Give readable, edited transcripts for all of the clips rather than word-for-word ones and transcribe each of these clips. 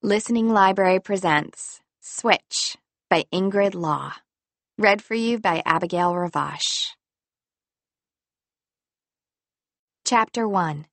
Listening Library presents Switch by Ingrid Law. Read for you by Abigail Ravache. Chapter 1.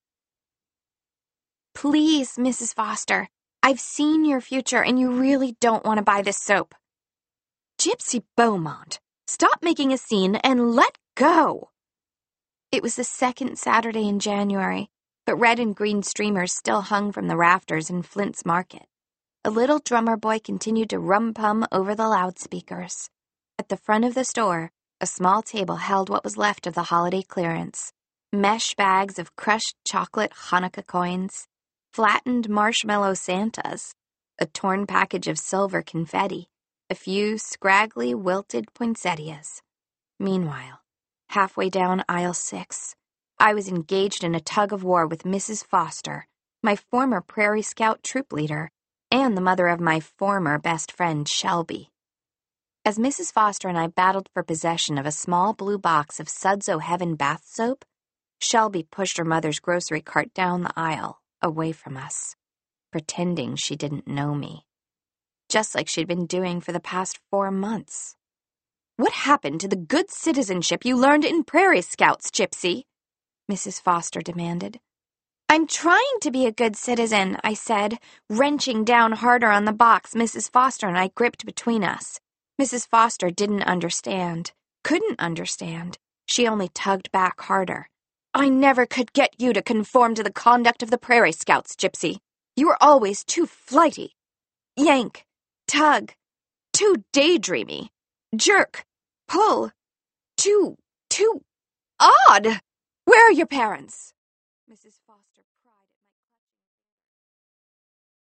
Please, Mrs. Foster, I've seen your future and you really don't want to buy this soap. Gypsy Beaumont, stop making a scene and let go. It was the second Saturday in January, but red and green streamers still hung from the rafters in Flint's Market. A little drummer boy continued to rum-pum over the loudspeakers. At the front of the store, a small table held what was left of the holiday clearance. Mesh bags of crushed chocolate Hanukkah coins, flattened marshmallow Santas, a torn package of silver confetti, a few scraggly, wilted poinsettias. Meanwhile, halfway down aisle 6, I was engaged in a tug-of-war with Mrs. Foster, my former Prairie Scout troop leader, and the mother of my former best friend, Shelby. As Mrs. Foster and I battled for possession of a small blue box of Suds O' Heaven bath soap, Shelby pushed her mother's grocery cart down the aisle, away from us, pretending she didn't know me, just like she'd been doing for the past 4 months. "What happened to the good citizenship you learned in Prairie Scouts, Gypsy?" Mrs. Foster demanded. "I'm trying to be a good citizen," I said, wrenching down harder on the box Mrs. Foster and I gripped between us. Mrs. Foster didn't understand, couldn't understand. She only tugged back harder. "I never could get you to conform to the conduct of the Prairie Scouts, Gypsy. You were always too flighty. Yank, tug, too daydreamy. Jerk, pull, too odd. Where are your parents?" Mrs.